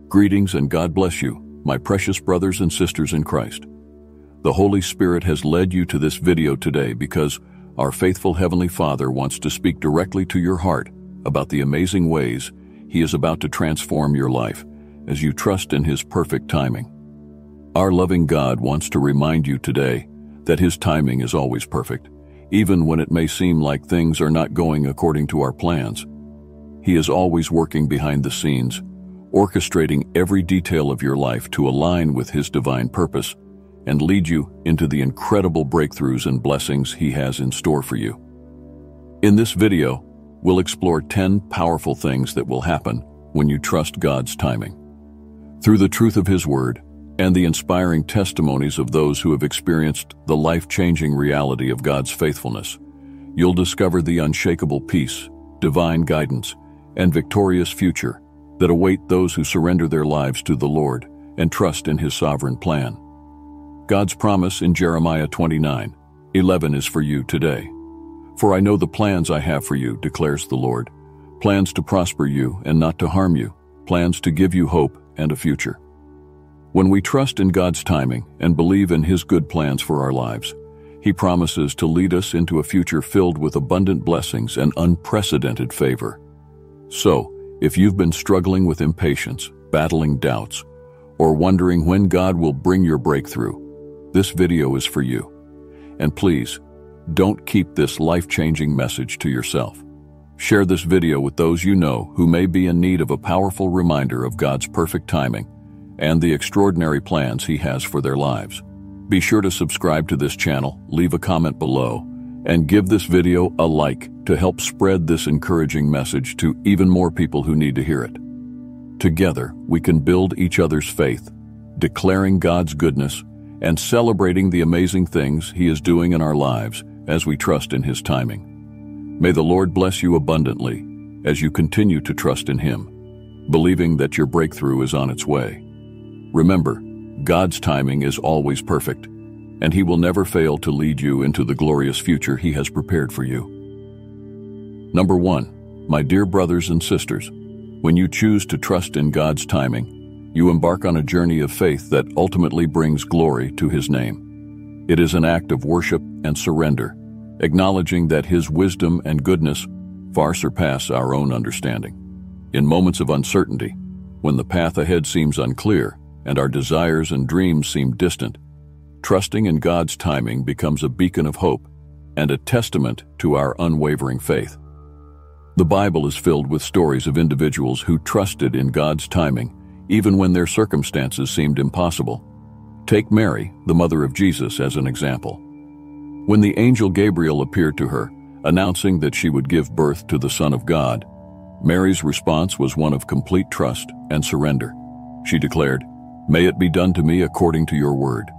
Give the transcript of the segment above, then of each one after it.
Greetings and God bless you, my precious brothers and sisters in Christ. The Holy Spirit has led you to this video today because our faithful Heavenly Father wants to speak directly to your heart about the amazing ways He is about to transform your life as you trust in His perfect timing. Our loving God wants to remind you today that His timing is always perfect, even when it may seem like things are not going according to our plans. He is always working behind the scenes, orchestrating every detail of your life to align with His divine purpose and lead you into the incredible breakthroughs and blessings He has in store for you. In this video, we'll explore 10 powerful things that will happen when you trust God's timing. Through the truth of His Word and the inspiring testimonies of those who have experienced the life-changing reality of God's faithfulness, you'll discover the unshakable peace, divine guidance, and victorious future that await those who surrender their lives to the Lord and trust in His sovereign plan. God's promise in Jeremiah 29:11 is for you today. For I know the plans I have for you, declares the Lord, plans to prosper you and not to harm you, plans to give you hope and a future. When we trust in God's timing and believe in His good plans for our lives, He promises to lead us into a future filled with abundant blessings and unprecedented favor. So, if you've been struggling with impatience, battling doubts, or wondering when God will bring your breakthrough, this video is for you. And please, don't keep this life-changing message to yourself. Share this video with those you know who may be in need of a powerful reminder of God's perfect timing and the extraordinary plans He has for their lives. Be sure to subscribe to this channel, leave a comment below, and give this video a like to help spread this encouraging message to even more people who need to hear it. Together, we can build each other's faith, declaring God's goodness and celebrating the amazing things He is doing in our lives as we trust in His timing. May the Lord bless you abundantly as you continue to trust in Him, believing that your breakthrough is on its way. Remember, God's timing is always perfect, and He will never fail to lead you into the glorious future He has prepared for you. Number 1, my dear brothers and sisters, when you choose to trust in God's timing, you embark on a journey of faith that ultimately brings glory to His name. It is an act of worship and surrender, acknowledging that His wisdom and goodness far surpass our own understanding. In moments of uncertainty, when the path ahead seems unclear and our desires and dreams seem distant, trusting in God's timing becomes a beacon of hope and a testament to our unwavering faith. The Bible is filled with stories of individuals who trusted in God's timing even when their circumstances seemed impossible. Take Mary, the mother of Jesus, as an example. When the angel Gabriel appeared to her, announcing that she would give birth to the Son of God, Mary's response was one of complete trust and surrender. She declared, "May it be done to me according to your word."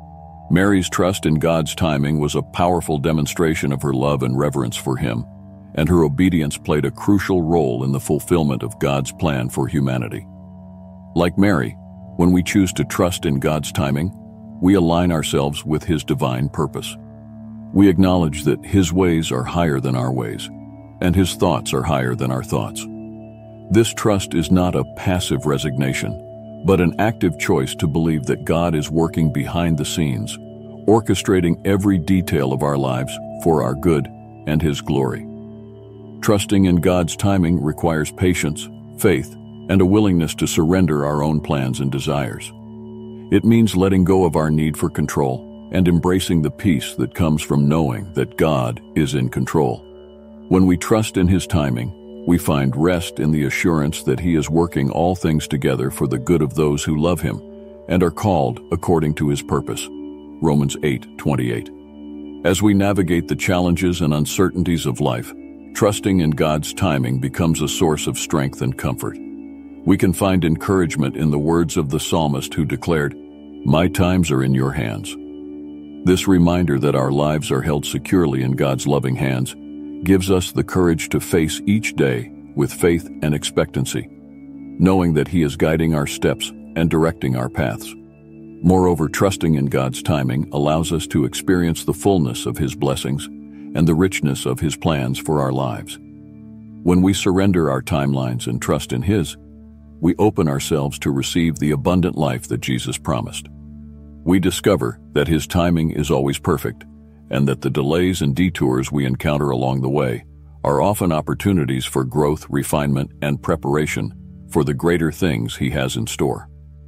Mary's trust in God's timing was a powerful demonstration of her love and reverence for Him, and her obedience played a crucial role in the fulfillment of God's plan for humanity. Like Mary, when we choose to trust in God's timing, we align ourselves with His divine purpose. We acknowledge that His ways are higher than our ways, and His thoughts are higher than our thoughts. This trust is not a passive resignation, but an active choice to believe that God is working behind the scenes, orchestrating every detail of our lives for our good and His glory. Trusting in God's timing requires patience, faith, and a willingness to surrender our own plans and desires. It means letting go of our need for control and embracing the peace that comes from knowing that God is in control. When we trust in His timing, we find rest in the assurance that He is working all things together for the good of those who love Him and are called according to His purpose. Romans 8:28. As we navigate the challenges and uncertainties of life, trusting in God's timing becomes a source of strength and comfort. We can find encouragement in the words of the psalmist who declared, "My times are in your hands." This reminder that our lives are held securely in God's loving hands gives us the courage to face each day with faith and expectancy, knowing that He is guiding our steps and directing our paths. Moreover, trusting in God's timing allows us to experience the fullness of His blessings and the richness of His plans for our lives. When we surrender our timelines and trust in His, we open ourselves to receive the abundant life that Jesus promised. We discover that His timing is always perfect, and that the delays and detours we encounter along the way are often opportunities for growth, refinement, and preparation for the greater things He has in store.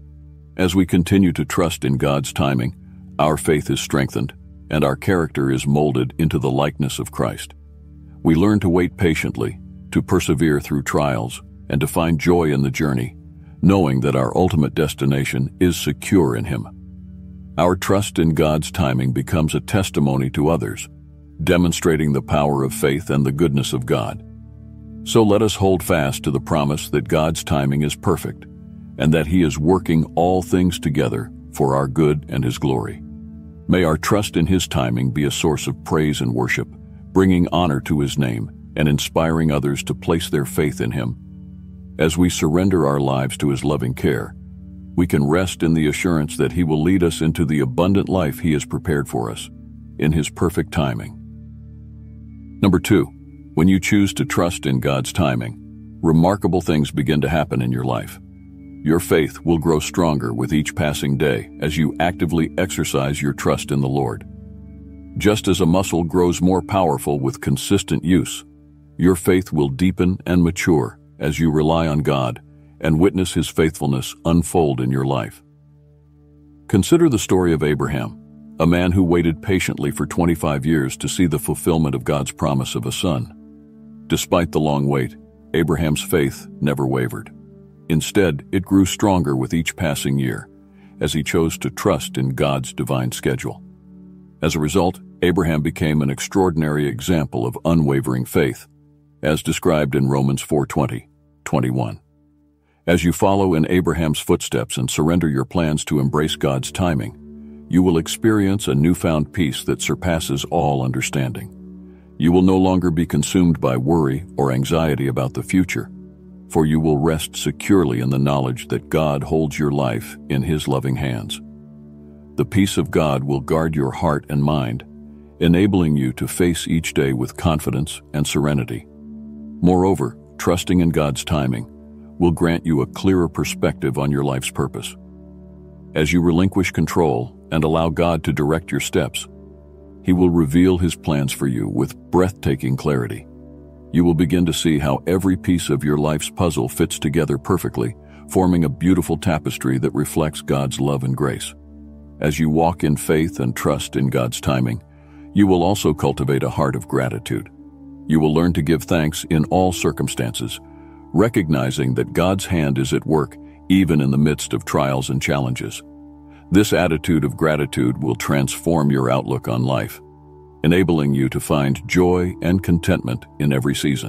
As we continue to trust in God's timing, our faith is strengthened, and our character is molded into the likeness of Christ. We learn to wait patiently, to persevere through trials, and to find joy in the journey, knowing that our ultimate destination is secure in Him. Our trust in God's timing becomes a testimony to others, demonstrating the power of faith and the goodness of God. So let us hold fast to the promise that God's timing is perfect, and that He is working all things together for our good and His glory. May our trust in His timing be a source of praise and worship, bringing honor to His name and inspiring others to place their faith in Him. As we surrender our lives to His loving care, we can rest in the assurance that He will lead us into the abundant life He has prepared for us in His perfect timing. Number 2, when you choose to trust in God's timing, remarkable things begin to happen in your life. Your faith will grow stronger with each passing day as you actively exercise your trust in the Lord. Just as a muscle grows more powerful with consistent use, your faith will deepen and mature as you rely on God and witness His faithfulness unfold in your life. Consider the story of Abraham, a man who waited patiently for 25 years to see the fulfillment of God's promise of a son. Despite the long wait, Abraham's faith never wavered. Instead, it grew stronger with each passing year, as he chose to trust in God's divine schedule. As a result, Abraham became an extraordinary example of unwavering faith, as described in Romans 4:20-21. As you follow in Abraham's footsteps and surrender your plans to embrace God's timing, you will experience a newfound peace that surpasses all understanding. You will no longer be consumed by worry or anxiety about the future, for you will rest securely in the knowledge that God holds your life in His loving hands. The peace of God will guard your heart and mind, enabling you to face each day with confidence and serenity. Moreover, trusting in God's timing will grant you a clearer perspective on your life's purpose. As you relinquish control and allow God to direct your steps, He will reveal His plans for you with breathtaking clarity. You will begin to see how every piece of your life's puzzle fits together perfectly, forming a beautiful tapestry that reflects God's love and grace. As you walk in faith and trust in God's timing, you will also cultivate a heart of gratitude. You will learn to give thanks in all circumstances, recognizing that God's hand is at work even in the midst of trials and challenges. This attitude of gratitude will transform your outlook on life, enabling you to find joy and contentment in every season.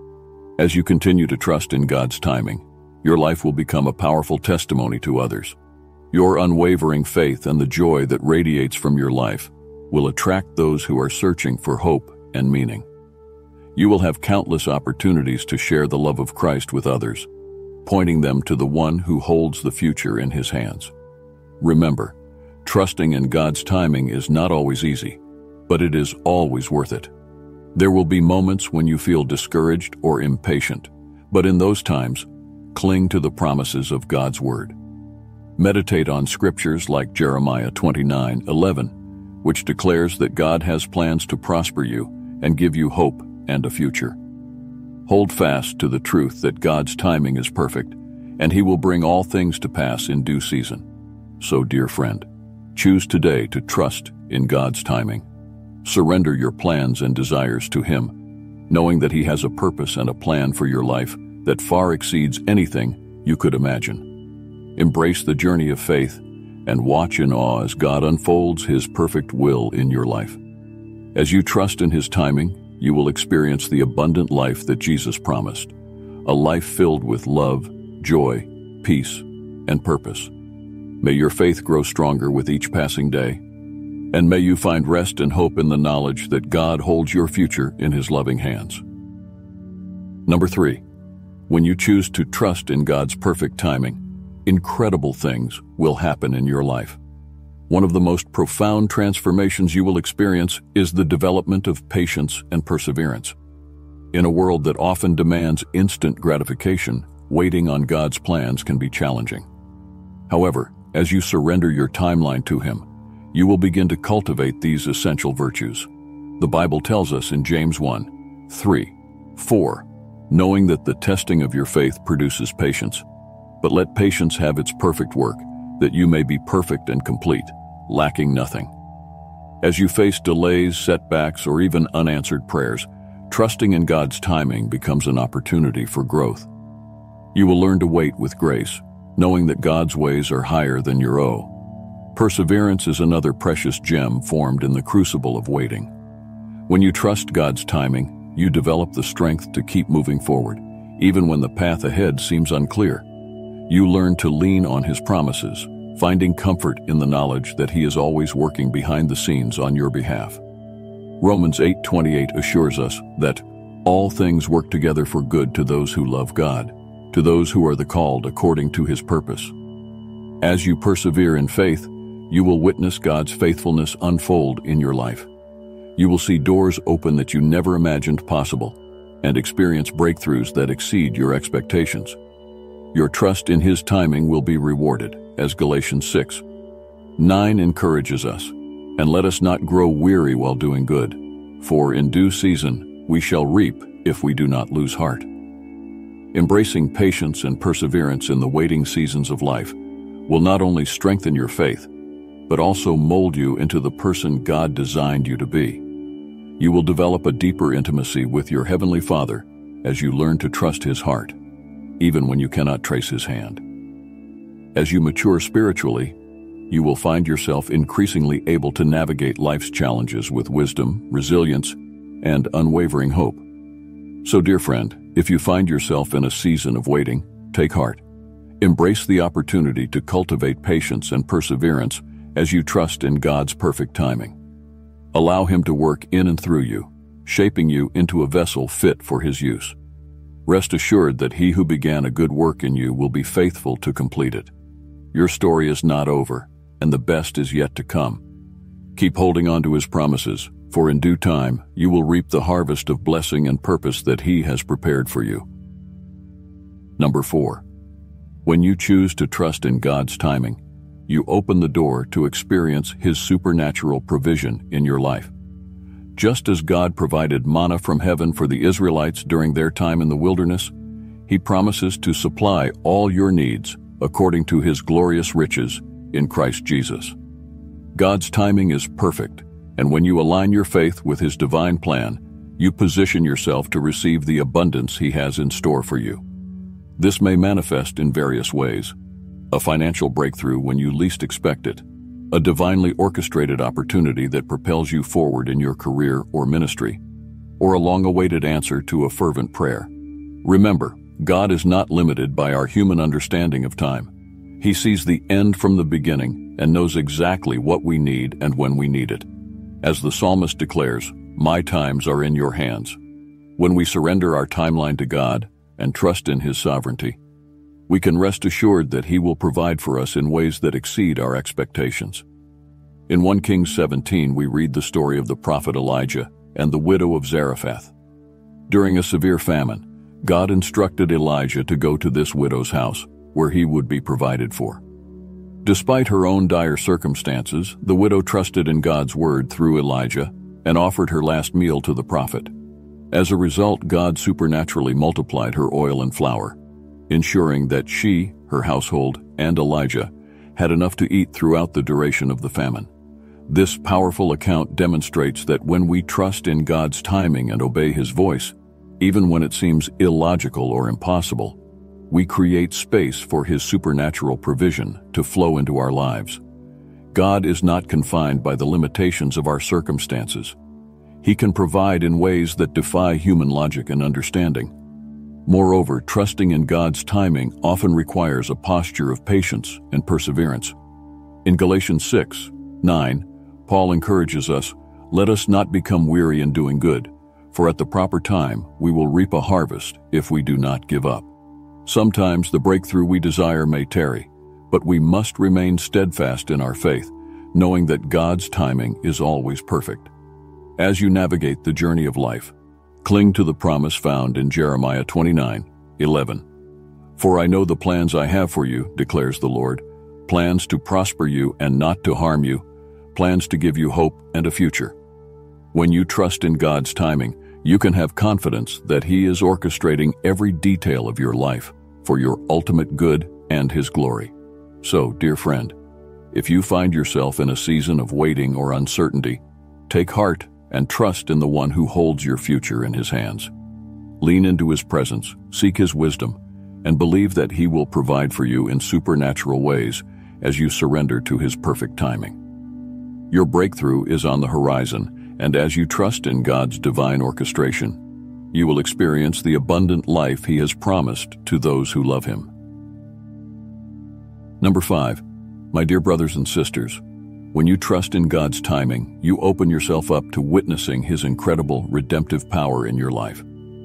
As you continue to trust in God's timing, your life will become a powerful testimony to others. Your unwavering faith and the joy that radiates from your life will attract those who are searching for hope and meaning. You will have countless opportunities to share the love of Christ with others, pointing them to the one who holds the future in His hands. Remember, trusting in God's timing is not always easy, but it is always worth it. There will be moments when you feel discouraged or impatient, but in those times, cling to the promises of God's Word. Meditate on scriptures like Jeremiah 29:11, which declares that God has plans to prosper you and give you hope and a future. Hold fast to the truth that God's timing is perfect, and He will bring all things to pass in due season. So, dear friend, choose today to trust in God's timing. Surrender your plans and desires to Him, knowing that He has a purpose and a plan for your life that far exceeds anything you could imagine. Embrace the journey of faith and watch in awe as God unfolds His perfect will in your life. As you trust in His timing, you will experience the abundant life that Jesus promised, a life filled with love, joy, peace, and purpose. May your faith grow stronger with each passing day, and may you find rest and hope in the knowledge that God holds your future in His loving hands. Number 3, when you choose to trust in God's perfect timing, incredible things will happen in your life. One of the most profound transformations you will experience is the development of patience and perseverance. In a world that often demands instant gratification, waiting on God's plans can be challenging. However, as you surrender your timeline to Him, you will begin to cultivate these essential virtues. The Bible tells us in James 1:3-4, knowing that the testing of your faith produces patience, but let patience have its perfect work, that you may be perfect and complete, lacking nothing. As you face delays, setbacks, or even unanswered prayers, trusting in God's timing becomes an opportunity for growth. You will learn to wait with grace, knowing that God's ways are higher than your own. Perseverance is another precious gem formed in the crucible of waiting. When you trust God's timing, you develop the strength to keep moving forward, even when the path ahead seems unclear. You learn to lean on His promises, finding comfort in the knowledge that He is always working behind the scenes on your behalf. Romans 8:28 assures us that all things work together for good to those who love God, to those who are the called according to His purpose. As you persevere in faith, you will witness God's faithfulness unfold in your life. You will see doors open that you never imagined possible and experience breakthroughs that exceed your expectations. Your trust in His timing will be rewarded, as Galatians 6:9 encourages us, and let us not grow weary while doing good, for in due season we shall reap if we do not lose heart. Embracing patience and perseverance in the waiting seasons of life will not only strengthen your faith, but also mold you into the person God designed you to be. You will develop a deeper intimacy with your Heavenly Father as you learn to trust His heart, even when you cannot trace His hand. As you mature spiritually, you will find yourself increasingly able to navigate life's challenges with wisdom, resilience, and unwavering hope. So, dear friend, if you find yourself in a season of waiting, take heart. Embrace the opportunity to cultivate patience and perseverance as you trust in God's perfect timing. Allow Him to work in and through you, shaping you into a vessel fit for His use. Rest assured that He who began a good work in you will be faithful to complete it. Your story is not over, and the best is yet to come. Keep holding on to His promises, for in due time you will reap the harvest of blessing and purpose that He has prepared for you. Number 4. When you choose to trust in God's timing, you open the door to experience His supernatural provision in your life. Just as God provided manna from heaven for the Israelites during their time in the wilderness, He promises to supply all your needs according to His glorious riches in Christ Jesus. God's timing is perfect, and when you align your faith with His divine plan, you position yourself to receive the abundance He has in store for you. This may manifest in various ways: a financial breakthrough when you least expect it, a divinely orchestrated opportunity that propels you forward in your career or ministry, or a long-awaited answer to a fervent prayer. Remember, God is not limited by our human understanding of time. He sees the end from the beginning and knows exactly what we need and when we need it. As the psalmist declares, "My times are in your hands." When we surrender our timeline to God and trust in His sovereignty, we can rest assured that He will provide for us in ways that exceed our expectations. In 1 Kings 17, we read the story of the prophet Elijah and the widow of Zarephath. During a severe famine, God instructed Elijah to go to this widow's house, where he would be provided for. Despite her own dire circumstances, the widow trusted in God's word through Elijah and offered her last meal to the prophet. As a result, God supernaturally multiplied her oil and flour, ensuring that she, her household, and Elijah had enough to eat throughout the duration of the famine. This powerful account demonstrates that when we trust in God's timing and obey His voice, even when it seems illogical or impossible, we create space for His supernatural provision to flow into our lives. God is not confined by the limitations of our circumstances. He can provide in ways that defy human logic and understanding. Moreover, trusting in God's timing often requires a posture of patience and perseverance. In Galatians 6:9, Paul encourages us, "Let us not become weary in doing good, for at the proper time we will reap a harvest if we do not give up." Sometimes the breakthrough we desire may tarry, but we must remain steadfast in our faith, knowing that God's timing is always perfect. As you navigate the journey of life, cling to the promise found in Jeremiah 29:11. For I know the plans I have for you, declares the Lord, plans to prosper you and not to harm you, plans to give you hope and a future. When you trust in God's timing, you can have confidence that He is orchestrating every detail of your life for your ultimate good and His glory. So, dear friend, if you find yourself in a season of waiting or uncertainty, take heart and trust in the one who holds your future in His hands. Lean into His presence, seek His wisdom, and believe that He will provide for you in supernatural ways as you surrender to His perfect timing. Your breakthrough is on the horizon, and as you trust in God's divine orchestration, you will experience the abundant life He has promised to those who love Him. Number 5. My dear brothers and sisters, when you trust in God's timing, you open yourself up to witnessing His incredible redemptive power in your life.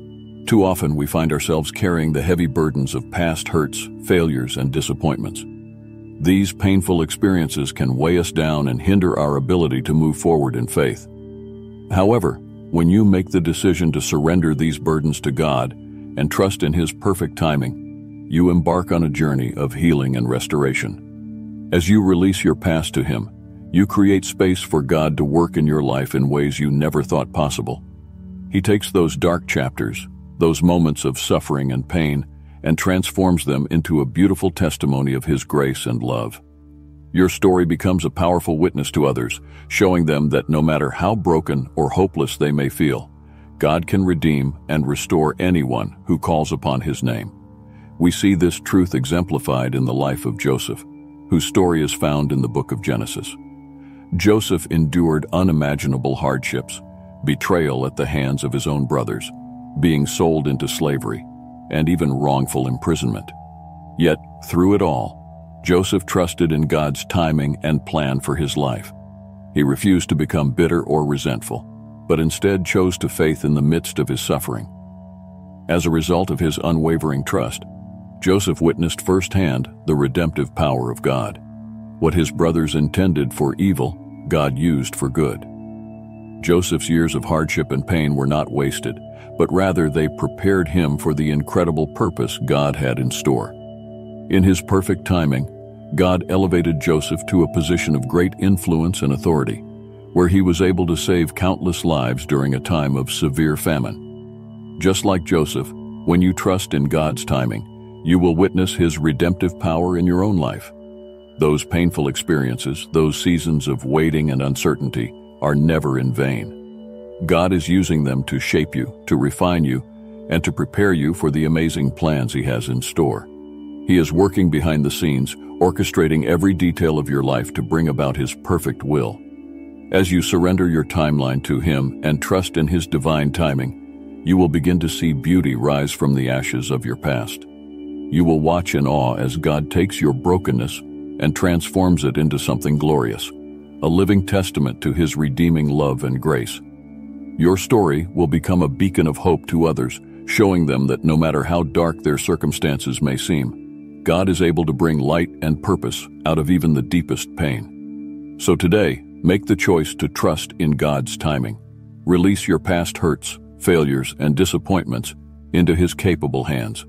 Too often we find ourselves carrying the heavy burdens of past hurts, failures, and disappointments. These painful experiences can weigh us down and hinder our ability to move forward in faith. However, when you make the decision to surrender these burdens to God and trust in His perfect timing, you embark on a journey of healing and restoration. As you release your past to Him, you create space for God to work in your life in ways you never thought possible. He takes those dark chapters, those moments of suffering and pain, and transforms them into a beautiful testimony of His grace and love. Your story becomes a powerful witness to others, showing them that no matter how broken or hopeless they may feel, God can redeem and restore anyone who calls upon His name. We see this truth exemplified in the life of Joseph, whose story is found in the book of Genesis. Joseph endured unimaginable hardships, betrayal at the hands of his own brothers, being sold into slavery, and even wrongful imprisonment. Yet, through it all, Joseph trusted in God's timing and plan for his life. He refused to become bitter or resentful, but instead chose to faith in the midst of his suffering. As a result of his unwavering trust, Joseph witnessed firsthand the redemptive power of God. What his brothers intended for evil, God used for good. Joseph's years of hardship and pain were not wasted, but rather they prepared him for the incredible purpose God had in store. In His perfect timing, God elevated Joseph to a position of great influence and authority, where he was able to save countless lives during a time of severe famine. Just like Joseph, when you trust in God's timing, you will witness His redemptive power in your own life. Those painful experiences, those seasons of waiting and uncertainty, are never in vain. God is using them to shape you, to refine you, and to prepare you for the amazing plans He has in store. He is working behind the scenes, orchestrating every detail of your life to bring about His perfect will. As you surrender your timeline to Him and trust in His divine timing, you will begin to see beauty rise from the ashes of your past. You will watch in awe as God takes your brokenness and transforms it into something glorious, a living testament to His redeeming love and grace. Your story will become a beacon of hope to others, showing them that no matter how dark their circumstances may seem, God is able to bring light and purpose out of even the deepest pain. So today, make the choice to trust in God's timing. Release your past hurts, failures, and disappointments into His capable hands.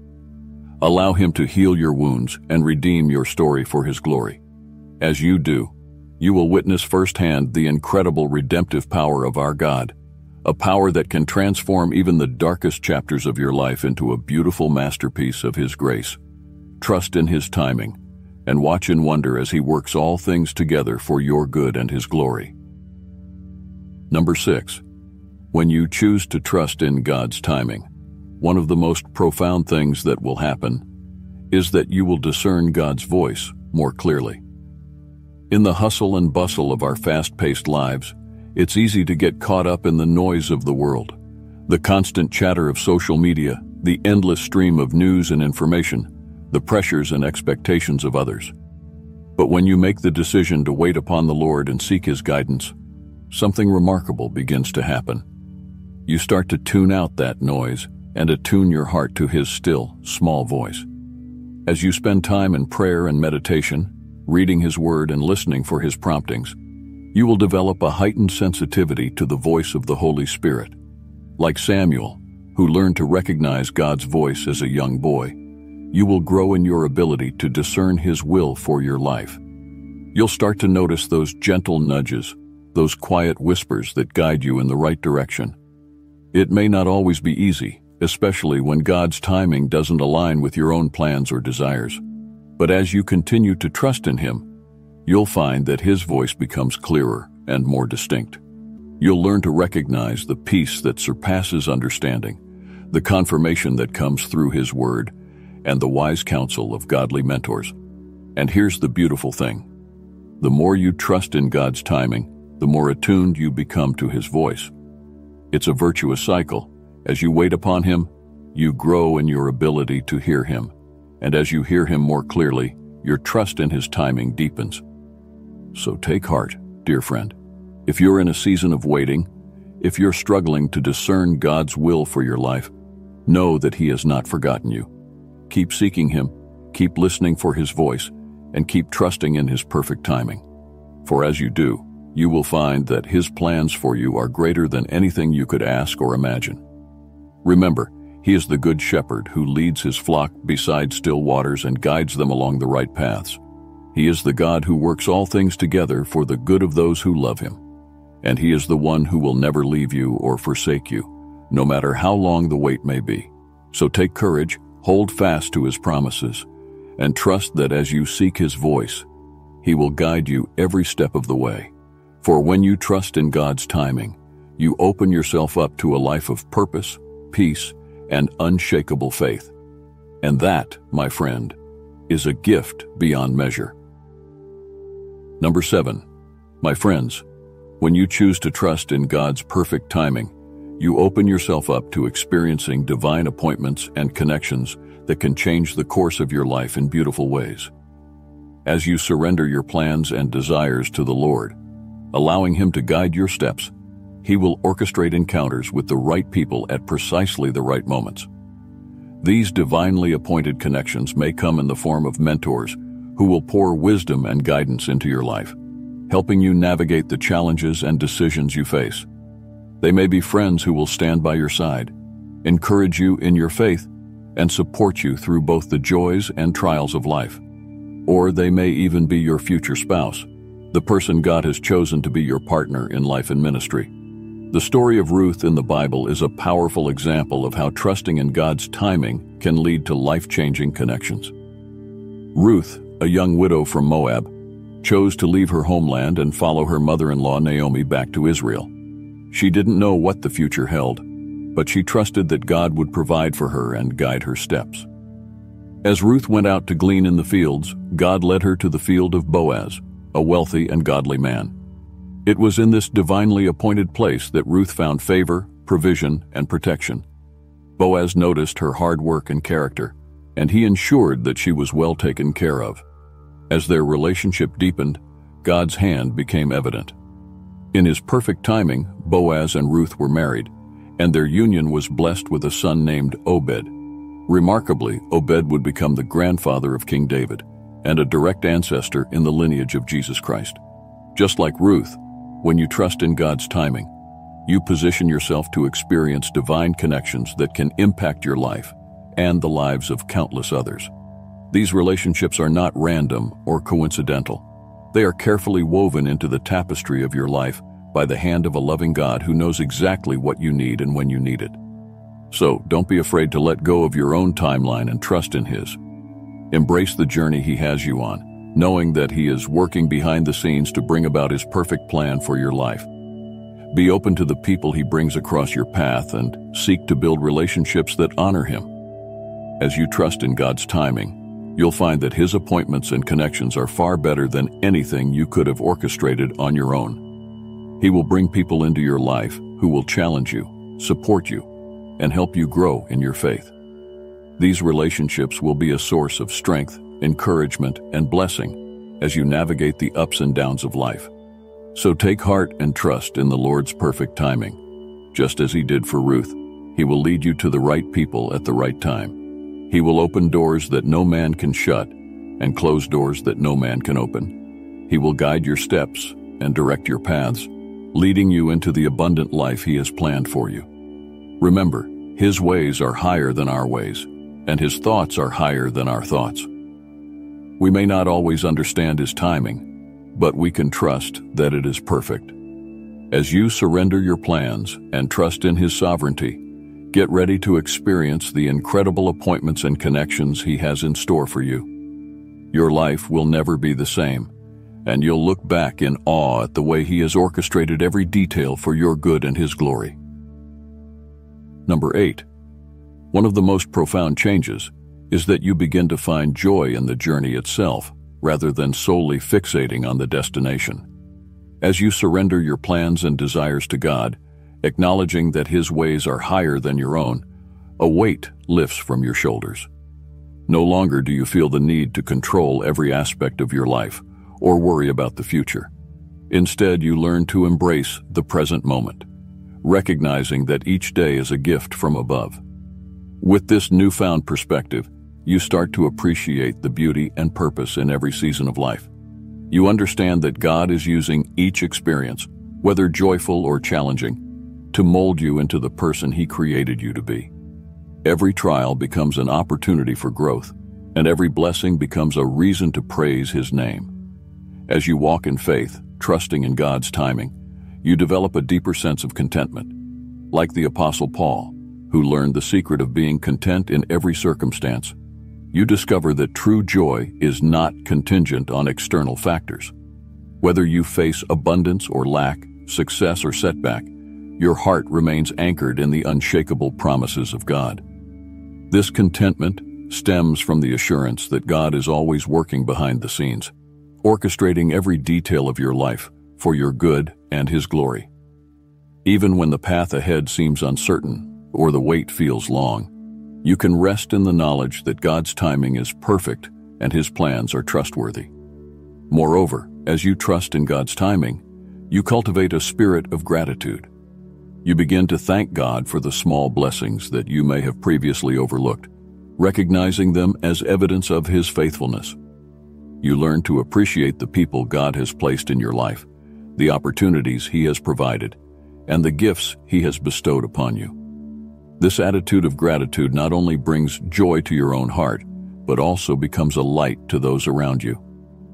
Allow Him to heal your wounds and redeem your story for His glory. As you do, you will witness firsthand the incredible redemptive power of our God, a power that can transform even the darkest chapters of your life into a beautiful masterpiece of His grace. Trust in His timing, and watch in wonder as He works all things together for your good and His glory. Number 6. When you choose to trust in God's timing, one of the most profound things that will happen is that you will discern God's voice more clearly. In the hustle and bustle of our fast-paced lives, it's easy to get caught up in the noise of the world, the constant chatter of social media, the endless stream of news and information, the pressures and expectations of others. But when you make the decision to wait upon the Lord and seek His guidance, something remarkable begins to happen. You start to tune out that noise and attune your heart to His still, small voice. As you spend time in prayer and meditation, reading His Word and listening for His promptings, you will develop a heightened sensitivity to the voice of the Holy Spirit. Like Samuel, who learned to recognize God's voice as a young boy, you will grow in your ability to discern His will for your life. You'll start to notice those gentle nudges, those quiet whispers that guide you in the right direction. It may not always be easy, especially when God's timing doesn't align with your own plans or desires. But as you continue to trust in Him, you'll find that His voice becomes clearer and more distinct. You'll learn to recognize the peace that surpasses understanding, the confirmation that comes through His Word, and the wise counsel of godly mentors. And here's the beautiful thing. The more you trust in God's timing, the more attuned you become to His voice. It's a virtuous cycle. As you wait upon Him, you grow in your ability to hear Him. And as you hear Him more clearly, your trust in His timing deepens. So take heart, dear friend. If you're in a season of waiting, if you're struggling to discern God's will for your life, know that He has not forgotten you. Keep seeking Him, keep listening for His voice, and keep trusting in His perfect timing. For as you do, you will find that His plans for you are greater than anything you could ask or imagine. Remember, He is the good shepherd who leads His flock beside still waters and guides them along the right paths. He is the God who works all things together for the good of those who love Him. And He is the one who will never leave you or forsake you, no matter how long the wait may be. So take courage, hold fast to His promises, and trust that as you seek His voice, He will guide you every step of the way. For when you trust in God's timing, you open yourself up to a life of purpose, peace, and unshakable faith. And that, my friend, is a gift beyond measure. Number 7. My friends, when you choose to trust in God's perfect timing, you open yourself up to experiencing divine appointments and connections that can change the course of your life in beautiful ways. As you surrender your plans and desires to the Lord, allowing Him to guide your steps, He will orchestrate encounters with the right people at precisely the right moments. These divinely appointed connections may come in the form of mentors who will pour wisdom and guidance into your life, helping you navigate the challenges and decisions you face. They may be friends who will stand by your side, encourage you in your faith, and support you through both the joys and trials of life. Or they may even be your future spouse, the person God has chosen to be your partner in life and ministry. The story of Ruth in the Bible is a powerful example of how trusting in God's timing can lead to life-changing connections. Ruth, a young widow from Moab, chose to leave her homeland and follow her mother-in-law Naomi back to Israel. She didn't know what the future held, but she trusted that God would provide for her and guide her steps. As Ruth went out to glean in the fields, God led her to the field of Boaz, a wealthy and godly man. It was in this divinely appointed place that Ruth found favor, provision, and protection. Boaz noticed her hard work and character, and he ensured that she was well taken care of. As their relationship deepened, God's hand became evident. In His perfect timing, Boaz and Ruth were married, and their union was blessed with a son named Obed. Remarkably, Obed would become the grandfather of King David, and a direct ancestor in the lineage of Jesus Christ. Just like Ruth, when you trust in God's timing, you position yourself to experience divine connections that can impact your life and the lives of countless others. These relationships are not random or coincidental. They are carefully woven into the tapestry of your life by the hand of a loving God who knows exactly what you need and when you need it. So don't be afraid to let go of your own timeline and trust in His. Embrace the journey He has you on, knowing that He is working behind the scenes to bring about His perfect plan for your life. Be open to the people He brings across your path and seek to build relationships that honor Him. As you trust in God's timing, you'll find that His appointments and connections are far better than anything you could have orchestrated on your own. He will bring people into your life who will challenge you, support you, and help you grow in your faith. These relationships will be a source of strength, encouragement, and blessing as you navigate the ups and downs of life. So take heart and trust in the Lord's perfect timing. Just as He did for Ruth, He will lead you to the right people at the right time. He will open doors that no man can shut and close doors that no man can open. He will guide your steps and direct your paths, leading you into the abundant life He has planned for you. Remember, His ways are higher than our ways, and His thoughts are higher than our thoughts. We may not always understand His timing, but we can trust that it is perfect. As you surrender your plans and trust in His sovereignty, get ready to experience the incredible appointments and connections He has in store for you. Your life will never be the same, and you'll look back in awe at the way He has orchestrated every detail for your good and His glory. Number 8. One of the most profound changes is that you begin to find joy in the journey itself, rather than solely fixating on the destination. As you surrender your plans and desires to God, acknowledging that His ways are higher than your own, a weight lifts from your shoulders. No longer do you feel the need to control every aspect of your life or worry about the future. Instead, you learn to embrace the present moment, recognizing that each day is a gift from above. With this newfound perspective, you start to appreciate the beauty and purpose in every season of life. You understand that God is using each experience, whether joyful or challenging, to mold you into the person He created you to be. Every trial becomes an opportunity for growth, and every blessing becomes a reason to praise His name. As you walk in faith, trusting in God's timing, you develop a deeper sense of contentment. Like the Apostle Paul, who learned the secret of being content in every circumstance, you discover that true joy is not contingent on external factors. Whether you face abundance or lack, success or setback, your heart remains anchored in the unshakable promises of God. This contentment stems from the assurance that God is always working behind the scenes, orchestrating every detail of your life for your good and His glory. Even when the path ahead seems uncertain or the wait feels long, you can rest in the knowledge that God's timing is perfect and His plans are trustworthy. Moreover, as you trust in God's timing, you cultivate a spirit of gratitude. You begin to thank God for the small blessings that you may have previously overlooked, recognizing them as evidence of His faithfulness. You learn to appreciate the people God has placed in your life, the opportunities He has provided, and the gifts He has bestowed upon you. This attitude of gratitude not only brings joy to your own heart, but also becomes a light to those around you.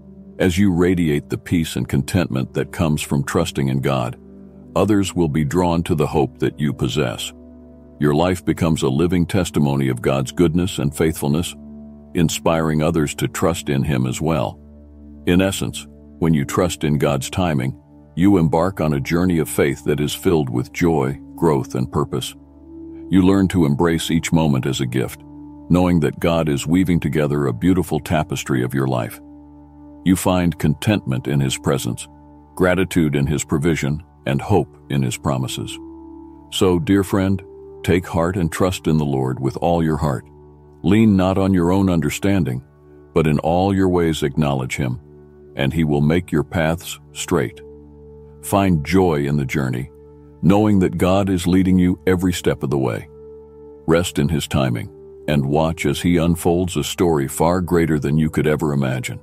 As you radiate the peace and contentment that comes from trusting in God, others will be drawn to the hope that you possess. Your life becomes a living testimony of God's goodness and faithfulness, inspiring others to trust in Him as well. In essence, when you trust in God's timing, you embark on a journey of faith that is filled with joy, growth, and purpose. You learn to embrace each moment as a gift, knowing that God is weaving together a beautiful tapestry of your life. You find contentment in His presence, gratitude in His provision, and hope in His promises. So, dear friend, take heart and trust in the Lord with all your heart. Lean not on your own understanding, but in all your ways acknowledge Him, and He will make your paths straight. Find joy in the journey, knowing that God is leading you every step of the way. Rest in His timing, and watch as He unfolds a story far greater than you could ever imagine.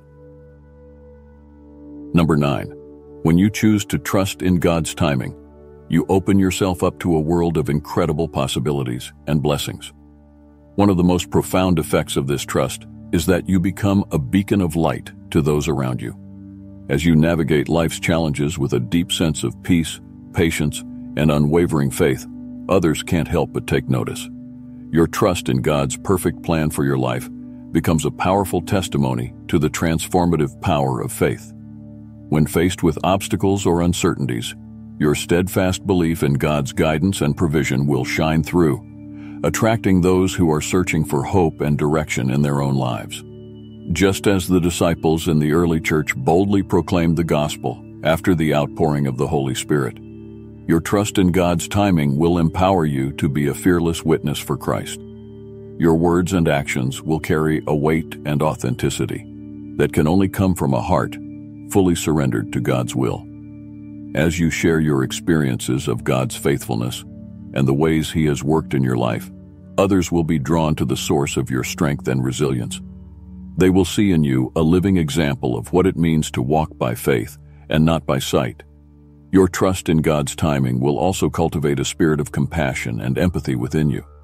Number 9. When you choose to trust in God's timing, you open yourself up to a world of incredible possibilities and blessings. One of the most profound effects of this trust is that you become a beacon of light to those around you. As you navigate life's challenges with a deep sense of peace, patience, and unwavering faith, others can't help but take notice. Your trust in God's perfect plan for your life becomes a powerful testimony to the transformative power of faith. When faced with obstacles or uncertainties, your steadfast belief in God's guidance and provision will shine through, attracting those who are searching for hope and direction in their own lives. Just as the disciples in the early church boldly proclaimed the gospel after the outpouring of the Holy Spirit, your trust in God's timing will empower you to be a fearless witness for Christ. Your words and actions will carry a weight and authenticity that can only come from a heart fully surrendered to God's will. As you share your experiences of God's faithfulness and the ways He has worked in your life, others will be drawn to the source of your strength and resilience. They will see in you a living example of what it means to walk by faith and not by sight. Your trust in God's timing will also cultivate a spirit of compassion and empathy within you,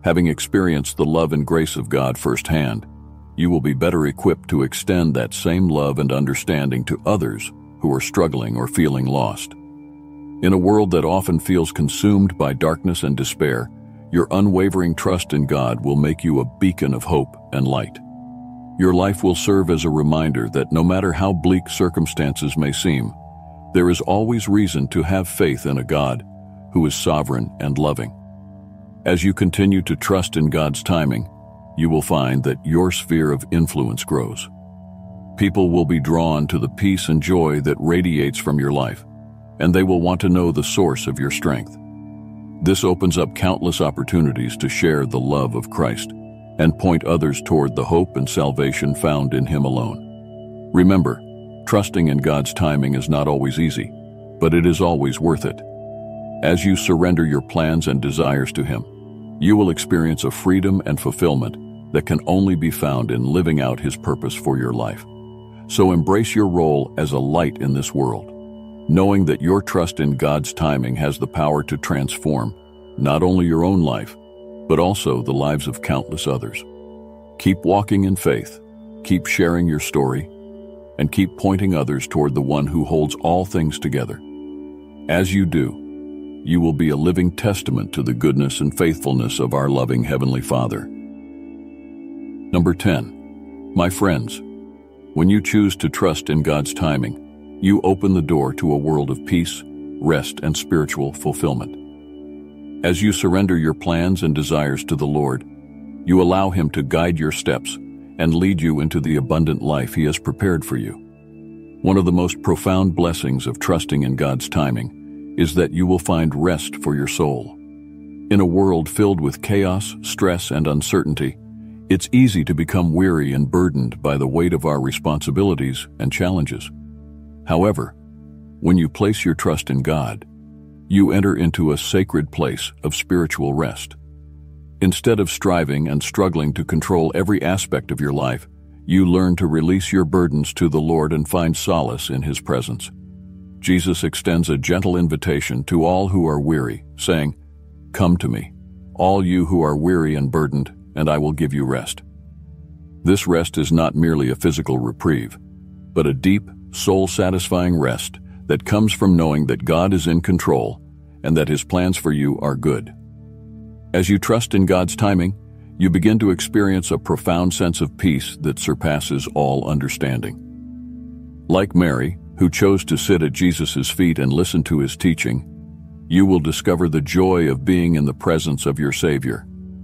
Having experienced the love and grace of God firsthand, you will be better equipped to extend that same love and understanding to others who are struggling or feeling lost. In a world that often feels consumed by darkness and despair, your unwavering trust in God will make you a beacon of hope and light. Your life will serve as a reminder that no matter how bleak circumstances may seem, there is always reason to have faith in a God who is sovereign and loving. As you continue to trust in God's timing, you will find that your sphere of influence grows. People will be drawn to the peace and joy that radiates from your life, and they will want to know the source of your strength. This opens up countless opportunities to share the love of Christ and point others toward the hope and salvation found in Him alone. Remember, trusting in God's timing is not always easy, but it is always worth it. As you surrender your plans and desires to Him, you will experience a freedom and fulfillment that can only be found in living out His purpose for your life. So embrace your role as a light in this world, knowing that your trust in God's timing has the power to transform not only your own life, but also the lives of countless others. Keep walking in faith, keep sharing your story, and keep pointing others toward the one who holds all things together. As you do, you will be a living testament to the goodness and faithfulness of our loving Heavenly Father. Number 10. My friends, when you choose to trust in God's timing, you open the door to a world of peace, rest, and spiritual fulfillment. As you surrender your plans and desires to the Lord, you allow Him to guide your steps and lead you into the abundant life He has prepared for you. One of the most profound blessings of trusting in God's timing is that you will find rest for your soul. In a world filled with chaos, stress, and uncertainty, it's easy to become weary and burdened by the weight of our responsibilities and challenges. However, when you place your trust in God, you enter into a sacred place of spiritual rest. Instead of striving and struggling to control every aspect of your life, you learn to release your burdens to the Lord and find solace in His presence. Jesus extends a gentle invitation to all who are weary, saying, "Come to me, all you who are weary and burdened, and I will give you rest." This rest is not merely a physical reprieve, but a deep, soul-satisfying rest that comes from knowing that God is in control and that His plans for you are good. As you trust in God's timing, you begin to experience a profound sense of peace that surpasses all understanding. Like Mary, who chose to sit at Jesus' feet and listen to His teaching, you will discover the joy of being in the presence of your Savior.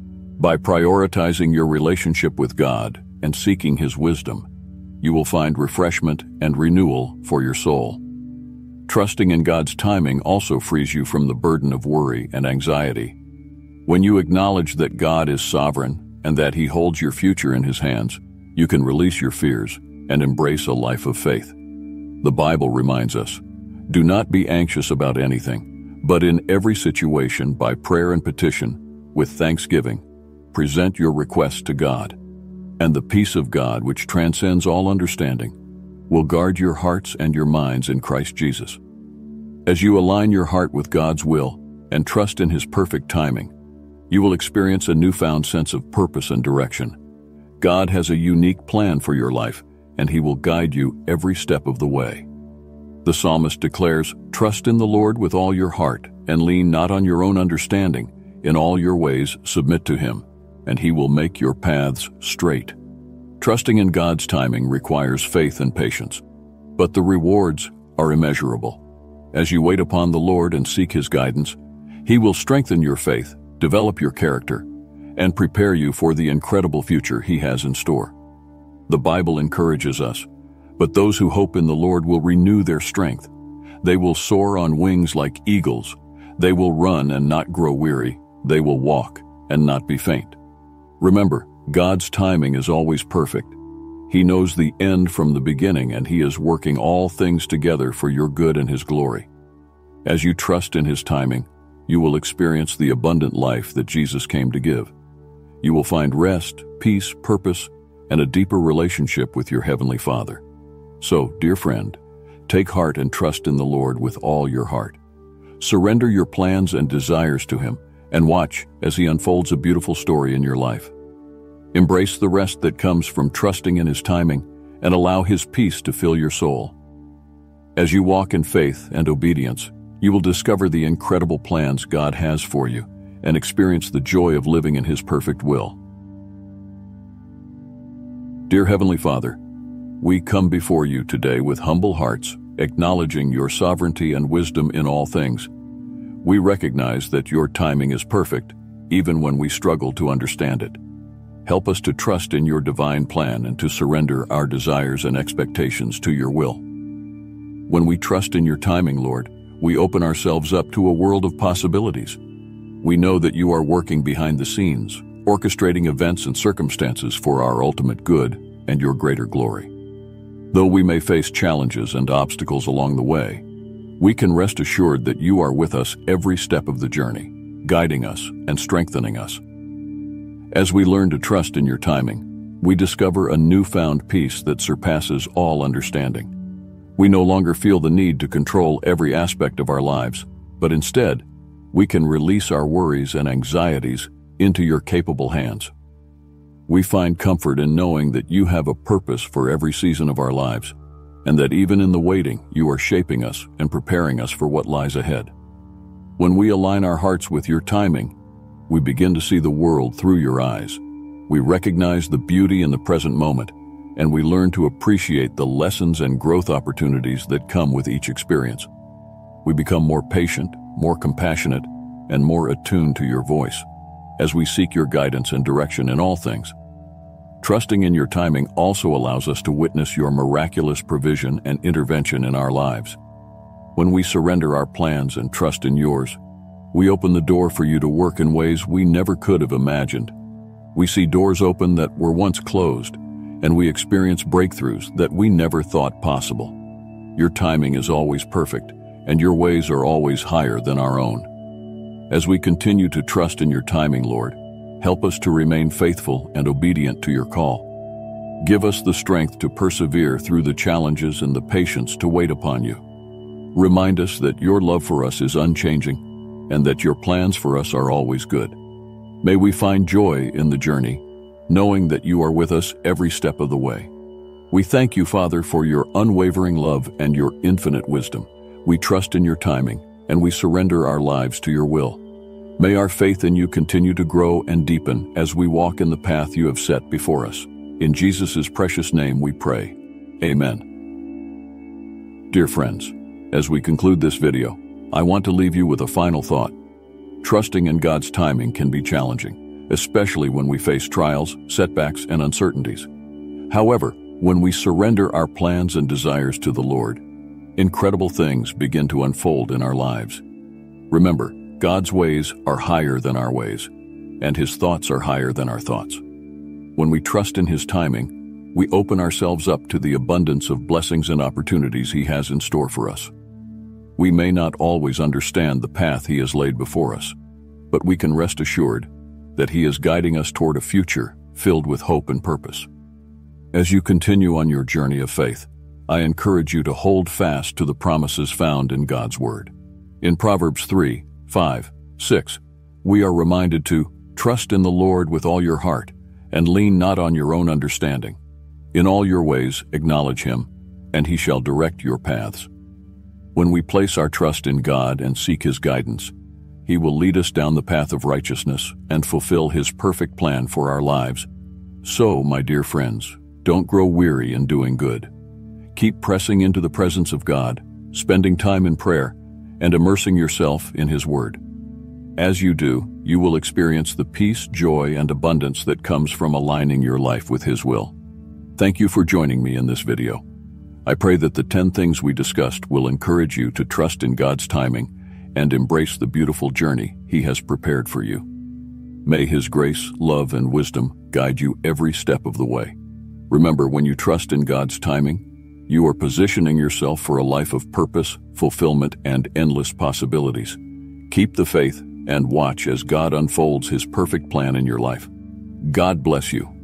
By prioritizing your relationship with God and seeking His wisdom, you will find refreshment and renewal for your soul. Trusting in God's timing also frees you from the burden of worry and anxiety. When you acknowledge that God is sovereign and that He holds your future in His hands, you can release your fears and embrace a life of faith. The Bible reminds us, "Do not be anxious about anything, but in every situation, by prayer and petition, with thanksgiving, present your requests to God, and the peace of God, which transcends all understanding, will guard your hearts and your minds in Christ Jesus." As you align your heart with God's will and trust in His perfect timing, you will experience a newfound sense of purpose and direction. God has a unique plan for your life, and He will guide you every step of the way. The psalmist declares, "Trust in the Lord with all your heart, and lean not on your own understanding. In all your ways submit to Him, and He will make your paths straight." Trusting in God's timing requires faith and patience, but the rewards are immeasurable. As you wait upon the Lord and seek His guidance, He will strengthen your faith, develop your character, and prepare you for the incredible future He has in store. The Bible encourages us, "But those who hope in the Lord will renew their strength. They will soar on wings like eagles. They will run and not grow weary. They will walk and not be faint." Remember, God's timing is always perfect. He knows the end from the beginning, and He is working all things together for your good and His glory. As you trust in His timing, you will experience the abundant life that Jesus came to give. You will find rest, peace, purpose, and a deeper relationship with your Heavenly Father. So, dear friend, take heart and trust in the Lord with all your heart. Surrender your plans and desires to Him, and watch as He unfolds a beautiful story in your life. Embrace the rest that comes from trusting in His timing and allow His peace to fill your soul. As you walk in faith and obedience, you will discover the incredible plans God has for you and experience the joy of living in His perfect will. Dear Heavenly Father, we come before you today with humble hearts, acknowledging your sovereignty and wisdom in all things. We recognize that your timing is perfect, even when we struggle to understand it. Help us to trust in your divine plan and to surrender our desires and expectations to your will. When we trust in your timing, Lord, we open ourselves up to a world of possibilities. We know that you are working behind the scenes, orchestrating events and circumstances for our ultimate good and your greater glory. Though we may face challenges and obstacles along the way, we can rest assured that you are with us every step of the journey, guiding us and strengthening us. As we learn to trust in your timing, we discover a newfound peace that surpasses all understanding. We no longer feel the need to control every aspect of our lives, but instead, we can release our worries and anxieties into your capable hands. We find comfort in knowing that you have a purpose for every season of our lives, and that even in the waiting, you are shaping us and preparing us for what lies ahead. When we align our hearts with your timing, we begin to see the world through your eyes. We recognize the beauty in the present moment, and we learn to appreciate the lessons and growth opportunities that come with each experience. We become more patient, more compassionate, and more attuned to your voice as we seek your guidance and direction in all things. Trusting in your timing also allows us to witness your miraculous provision and intervention in our lives. When we surrender our plans and trust in yours, we open the door for you to work in ways we never could have imagined. We see doors open that were once closed, and we experience breakthroughs that we never thought possible. Your timing is always perfect, and your ways are always higher than our own. As we continue to trust in your timing, Lord, help us to remain faithful and obedient to your call. Give us the strength to persevere through the challenges and the patience to wait upon you. Remind us that your love for us is unchanging and that your plans for us are always good. May we find joy in the journey, knowing that you are with us every step of the way. We thank you, Father, for your unwavering love and your infinite wisdom. We trust in your timing, and we surrender our lives to your will. May our faith in you continue to grow and deepen as we walk in the path you have set before us. In Jesus' precious name we pray. Amen. Dear friends, as we conclude this video, I want to leave you with a final thought. Trusting in God's timing can be challenging, especially when we face trials, setbacks, and uncertainties. However, when we surrender our plans and desires to the Lord, incredible things begin to unfold in our lives. Remember, God's ways are higher than our ways, and His thoughts are higher than our thoughts. When we trust in His timing, we open ourselves up to the abundance of blessings and opportunities He has in store for us. We may not always understand the path He has laid before us, but we can rest assured that He is guiding us toward a future filled with hope and purpose. As you continue on your journey of faith, I encourage you to hold fast to the promises found in God's Word. In Proverbs 3:5-6, we are reminded to trust in the Lord with all your heart and lean not on your own understanding. In all your ways acknowledge Him, and He shall direct your paths. When we place our trust in God and seek His guidance, He will lead us down the path of righteousness and fulfill His perfect plan for our lives. So, my dear friends, don't grow weary in doing good. Keep pressing into the presence of God, spending time in prayer, and immersing yourself in His Word. As you do, you will experience the peace, joy, and abundance that comes from aligning your life with His will. Thank you for joining me in this video. I pray that the 10 things we discussed will encourage you to trust in God's timing and embrace the beautiful journey He has prepared for you. May His grace, love, and wisdom guide you every step of the way. Remember, when you trust in God's timing, you are positioning yourself for a life of purpose, fulfillment, and endless possibilities. Keep the faith and watch as God unfolds His perfect plan in your life. God bless you.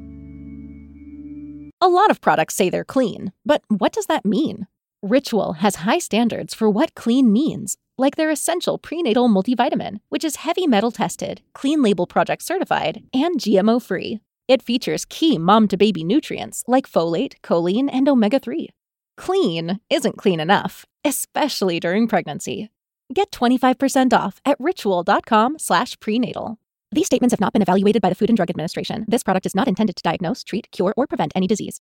A lot of products say they're clean, but what does that mean? Ritual has high standards for what clean means, like their essential prenatal multivitamin, which is heavy metal tested, clean label project certified, and GMO-free. It features key mom-to-baby nutrients like folate, choline, and omega-3. Clean isn't clean enough, especially during pregnancy. Get 25% off at ritual.com/prenatal. These statements have not been evaluated by the Food and Drug Administration. This product is not intended to diagnose, treat, cure, or prevent any disease.